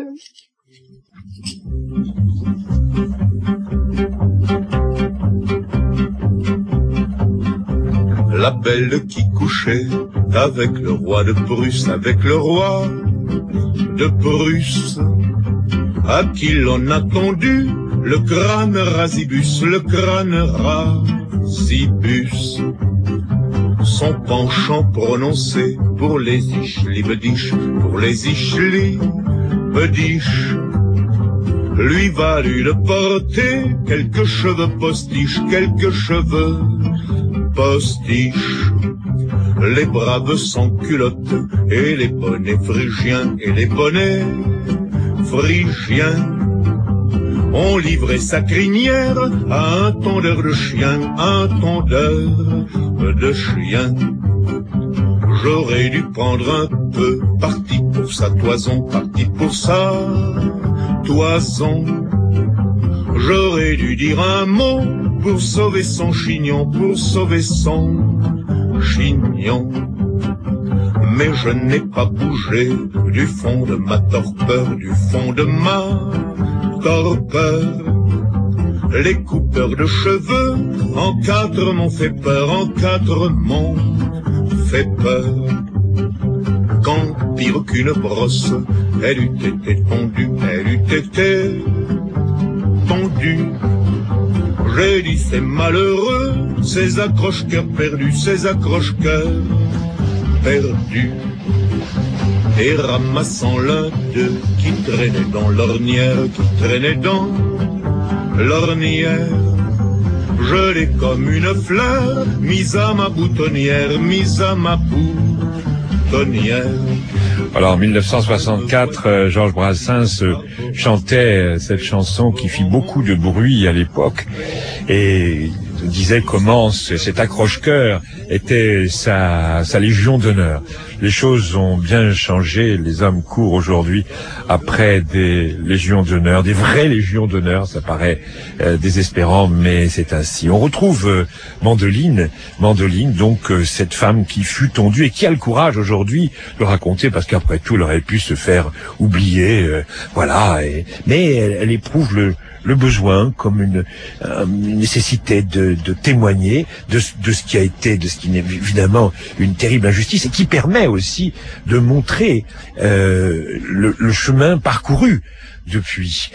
La belle qui couchait avec le roi de Prusse, avec le roi de Prusse, à qui l'on a tendu le crâne rasibus, le crâne rasibus. Son penchant prononcé pour les ischli-bediches, pour les ischli-bediches, lui valut de porter quelques cheveux postiches, quelques cheveux postiches, les braves sans culottes et les bonnets phrygiens et les bonnets phrygiens ont livré sa crinière à un tondeur de chien, un tondeur de chien. J'aurais dû prendre un peu parti pour sa toison, parti pour sa toison. J'aurais dû dire un mot pour sauver son chignon, pour sauver son chignon. Mais je n'ai pas bougé du fond de ma torpeur, du fond de ma torpeur. Les coupeurs de cheveux en quatre m'ont fait peur, en quatre m'ont fait peur. Quand pire qu'une brosse, elle eût été tondue, elle eût été tondue. J'ai dit c'est malheureux, ces accroche-cœurs perdus, ces accroche-cœurs perdus. Et ramassant l'un d'eux qui traînait dans l'ornière, qui traînait dans l'ornière, je l'ai comme une fleur mise à ma boutonnière, mise à ma boutonnière. Alors en 1964, Georges Brassens chantait cette chanson qui fit beaucoup de bruit à l'époque et disait comment cet accroche-cœur était sa légion d'honneur. Les choses ont bien changé, les hommes courent aujourd'hui après des légions d'honneur, des vraies légions d'honneur, ça paraît désespérant, mais c'est ainsi. On retrouve Mandoline, donc cette femme qui fut tondue et qui a le courage aujourd'hui de le raconter, parce qu'après tout, elle aurait pu se faire oublier, voilà, mais elle éprouve le besoin comme une nécessité de témoigner de ce qui a été, de ce qui est évidemment une terrible injustice et qui permet aussi de montrer le chemin parcouru depuis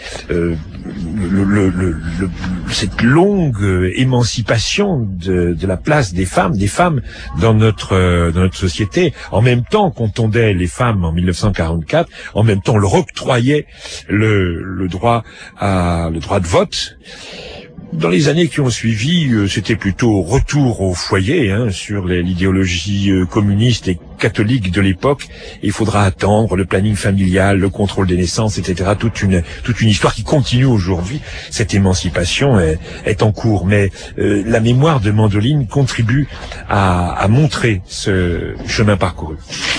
cette longue émancipation de la place des femmes dans notre société. En même temps qu'on tondait les femmes en 1944, en même temps on leur octroyait le droit de vote. Dans les années qui ont suivi, c'était plutôt retour au foyer, sur l'idéologie communiste et catholique de l'époque. Il faudra attendre le planning familial, le contrôle des naissances, etc. Toute une histoire qui continue aujourd'hui. Cette émancipation est en cours, mais la mémoire de Mandoline contribue à montrer ce chemin parcouru.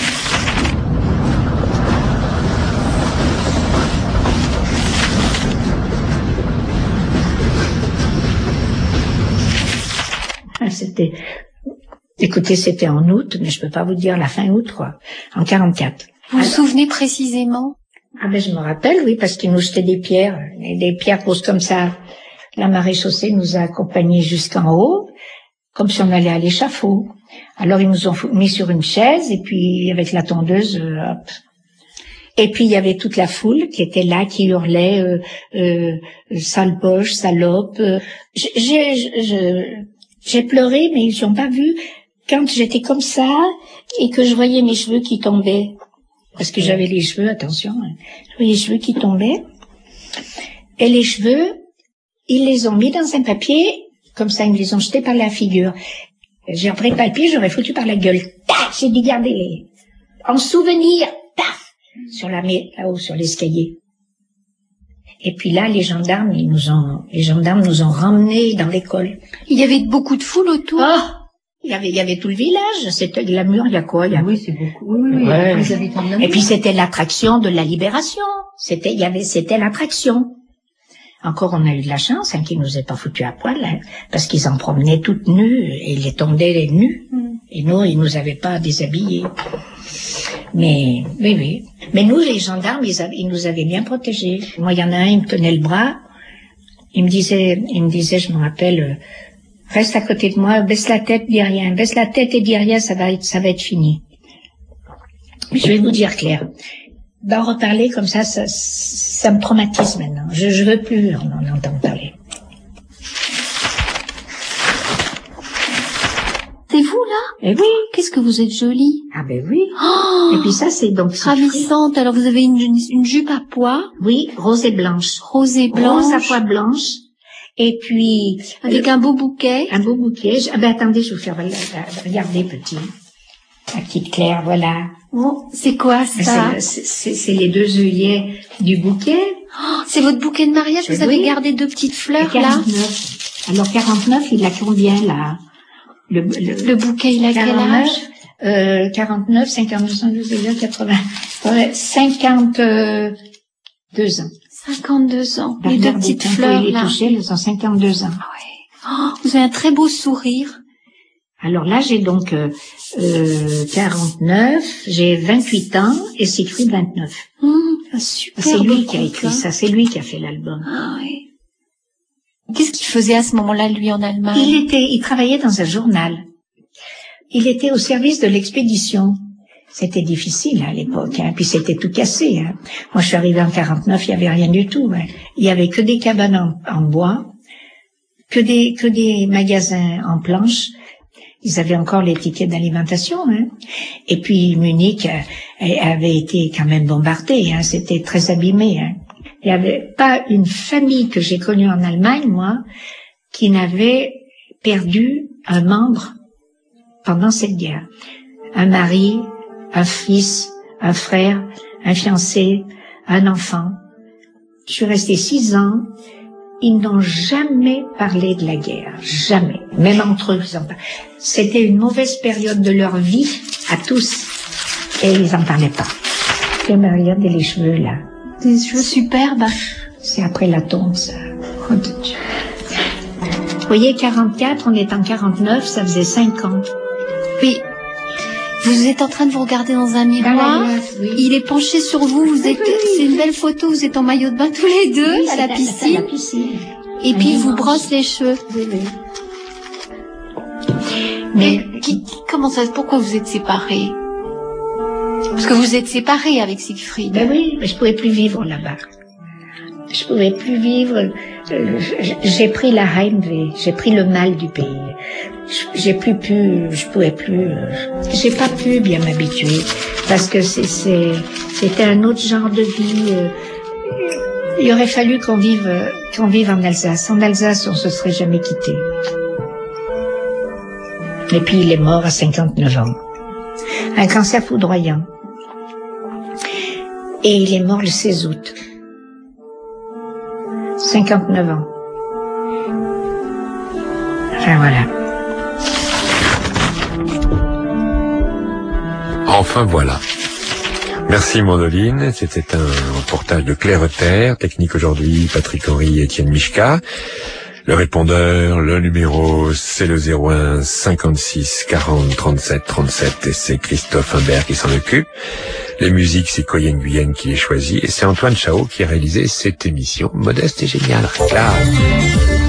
Écoutez, c'était en août, mais je peux pas vous dire la fin août, quoi. En 44. Vous vous souvenez précisément? Ah ben, je me rappelle, oui, parce qu'ils nous jetaient des pierres grosses comme ça. La maréchaussée nous a accompagnés jusqu'en haut, comme si on allait à l'échafaud. Alors ils nous ont mis sur une chaise, et puis avec la tondeuse, hop. Et puis il y avait toute la foule qui était là, qui hurlait, sale poche, salope. J'ai pleuré, mais ils n'ont pas vu quand j'étais comme ça et que je voyais mes cheveux qui tombaient. Parce que j'avais les cheveux, attention, je voyais les cheveux qui tombaient. Et les cheveux, ils les ont mis dans un papier, comme ça, ils me les ont jetés par la figure. J'ai repris le papier, j'aurais foutu par la gueule. Tac, j'ai dit, gardez-les. En souvenir, paf, là-haut, sur l'escalier. Et puis là, les gendarmes nous ont ramenés dans l'école. Il y avait beaucoup de foule autour. Ah, il y avait tout le village. C'était de la mur, il y a quoi? Oui, c'est beaucoup. Oui, ouais. Les habitants de la Et puis c'était l'attraction de la libération. C'était l'attraction. Encore, on a eu de la chance, qu'ils nous aient pas foutus à poil, parce qu'ils en promenaient toutes nues, et ils les tondaient nus. Et nous, ils nous avaient pas déshabillés. Mais oui. Mais nous, les gendarmes, ils nous avaient bien protégés. Moi, il y en a un, il me tenait le bras. Il me disait, je me rappelle, reste à côté de moi, baisse la tête, dis rien. Baisse la tête et dis rien, ça va être fini. Je vais vous dire clair. D'en reparler comme ça me traumatise maintenant. Je veux plus en entendre parler. C'est vous, là? Eh oui. Qu'est-ce que vous êtes jolie. Ah ben oui. Oh, et puis ça, c'est donc... ravissante. Alors, vous avez une jupe à pois. Oui, rose et blanche. Rose et blanche. Rose à pois blanche. Et puis... Avec un beau bouquet. Un beau bouquet. Ah ben attendez, je vais vous faire regarder, petit. La petite Claire, voilà. Oh, c'est quoi ça? C'est les deux œillets du bouquet. Oh, c'est votre bouquet de mariage. Vous avez gardé 2 petites fleurs, 49. Là. Alors 49, il a combien, là? Le bouquet, il a 49, quel âge? 49, 52, 80, 52 ans. 52 ans. Les deux petites fleurs, là. Il est touché, elles ont 52 ans. Oui. Oh, vous avez un très beau sourire. Alors là, j'ai donc 49, j'ai 28 ans et Siegfried 29. Super. C'est lui qui a écrit ça, c'est lui qui a fait l'album. Ah oui. Qu'est-ce qu'il faisait à ce moment-là, lui, en Allemagne? Il travaillait dans un journal. Il était au service de l'expédition. C'était difficile à l'époque, hein. Puis c'était tout cassé. Hein. Moi, je suis arrivée en 49, il y avait rien du tout. Hein. Il y avait que des cabanes en bois, que des magasins en planches. Ils avaient encore les tickets d'alimentation. Hein. Et puis Munich avait été quand même bombardé. Hein. C'était très abîmé. Hein. Il n'y avait pas une famille que j'ai connue en Allemagne, moi, qui n'avait perdu un membre pendant cette guerre. Un mari, un fils, un frère, un fiancé, un enfant. Je suis restée 6 ans. Ils n'ont jamais parlé de la guerre. Jamais. Même entre eux, ils en parlaient. C'était une mauvaise période de leur vie, à tous. Et ils n'en parlaient pas. Regardez les cheveux, là. Des cheveux superbes. C'est après la tombe, ça. Oh, Dieu. Vous voyez, 44, on est en 49, ça faisait 5 ans. Oui. Vous êtes en train de vous regarder dans un miroir. Oui. Il est penché sur vous. Vous êtes. C'est une belle photo. Vous êtes en maillot de bain tous les deux à la piscine. Et puis il vous brosse les cheveux. Oui. Mais comment ça? Pourquoi vous êtes séparés? Parce que vous êtes séparés avec Siegfried. Ben oui, mais je pouvais plus vivre là-bas. Je pouvais plus vivre. J'ai pris la Heimweh, j'ai pris le mal du pays. Je pouvais plus. J'ai pas pu bien m'habituer parce que c'était un autre genre de vie. Il aurait fallu qu'on vive en Alsace. En Alsace, on se serait jamais quitté. Et puis il est mort à 59 ans. Un cancer foudroyant. Et il est mort le 16 août. 59 ans. Enfin voilà. Enfin voilà. Merci Mandoline, c'était un reportage de Claire Terre, technique aujourd'hui Patrick Henry et Étienne Michka. Le répondeur, le numéro, c'est le 01 56 40 37 37 et c'est Christophe Imbert qui s'en occupe. Les musiques, c'est Coyen Guyenne qui les choisit et c'est Antoine Chao qui a réalisé cette émission modeste et géniale. Claire.